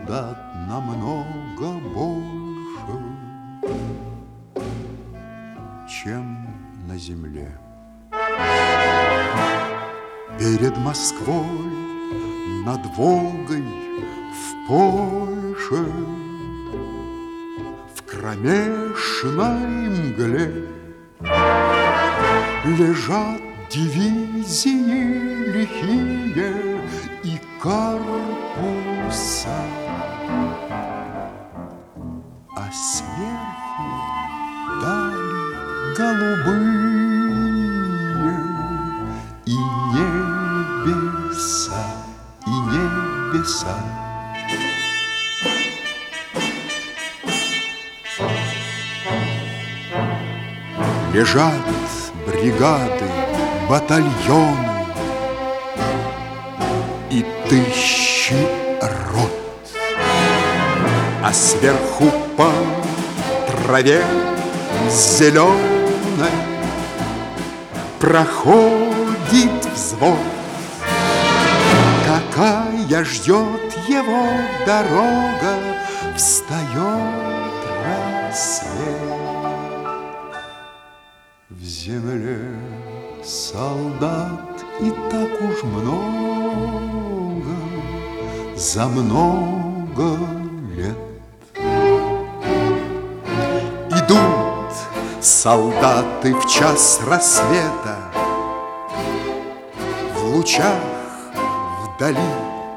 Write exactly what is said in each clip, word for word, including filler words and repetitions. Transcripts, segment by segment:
солдат намного больше, чем на земле. Перед Москвой, над Волгой, в Польше, в кромешной мгле лежат дивизии лихие и корпуса, а сверху дали голубые и небеса, и небеса. Лежат бригады, батальоны и тысячи рот, а сверху по траве зеленой проходит взвод. Какая ждет его дорога, встает рассвет. В земле солдат и так уж много, за много лет. Идут солдаты в час рассвета, в лучах вдали,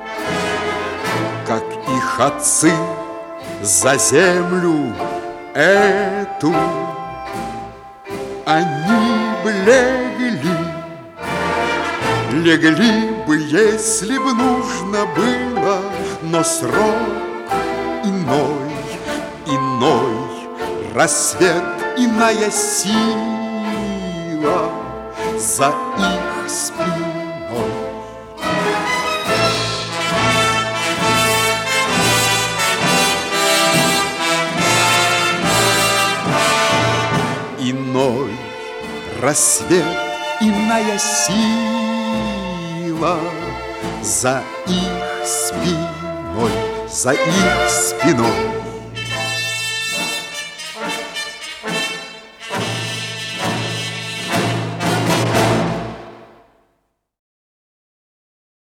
как их отцы за землю эту. Они бы легли, легли бы, если б нужно было, но срок иной, иной, рассвет, иная сила за их спиной. Иной рассвет, иная сила за их спиной, за их спиной.